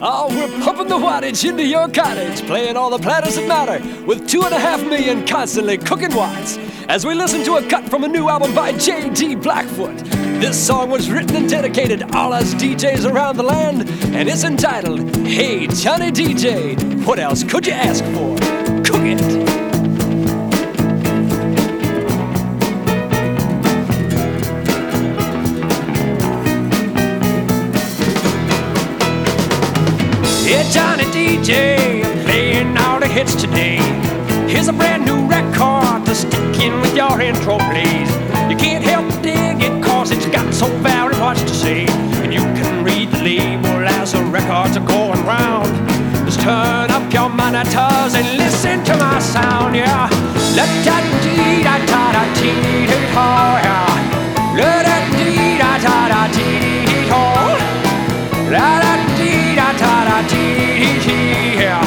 Oh, we're pumping the wattage into your cottage, playing all the platters that matter, with 2.5 million constantly cooking watts. As we listen to a cut from a new album by J.D. Blackfoot. This song was written and dedicated to all us DJs around the land, and it's entitled, Hey Johnny DJ, what else could you ask for? Cook it! Yeah, Johnny DJ, playing all the hits today. Here's a brand new record to stick in with your intro, please. You can't help but dig it, cause it's got so very much to say. And you can read the label as the records are going round. Just turn up your monitors and listen to my sound, yeah. La-da-dee-da-da-da-dee-dee-ho, yeah. La-da-dee-da-da-da-dee-dee-ho. La-da-dee-da-da-da-dee-dee-dee, yeah.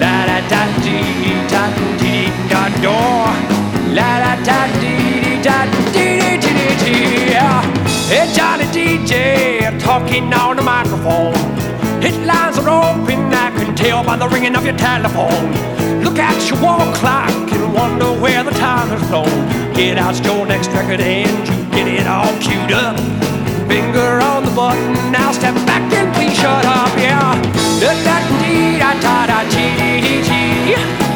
La-da-da-dee-da-dee-da-do. La-da-da-dee-da-dee-dee-dee-dee, yeah. Hey, Johnny DJ, talking on the microphone. His lines are open, I can tell by the ringing of your telephone. Look at your wall clock and wonder where the time has flown. Get out your next record and you get it all queued up. Finger on the button, now step back and please shut up, yeah. La-da-dee-da-da-da-dee-dee-dee.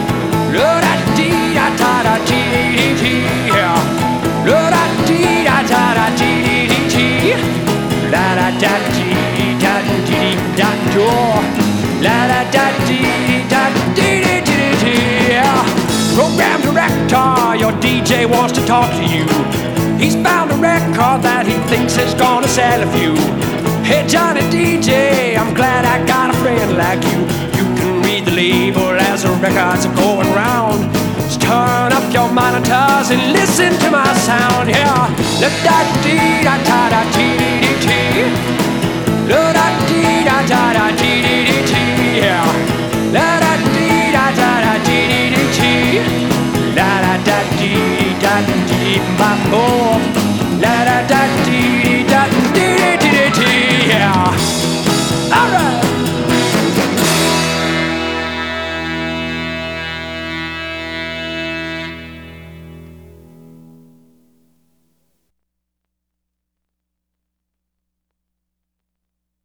La-da-dee-da-da-da-dee-dee-dee, yeah. La-da-dee-da-da-da-dee-dee-dee. La-da-da-dee-da-dee-da-do. La-da-da-dee-da-dee-dee-dee-dee, yeah. Program director, your DJ wants to talk to you. He's found a record that he thinks is gonna sell a few. Hey Johnny DJ, I'm glad I got a friend like you. You can read the label as the records are going round. Just turn up your monitors and listen to my sound, yeah. La-da-dee-da-da-da-dee-dee-dee. La-da-dee-da-da-da-dee-dee-dee, yeah. La-da-dee-da-da-da-dee-dee-dee. La-da-da-dee-da-dee-da-dee-ba-boom.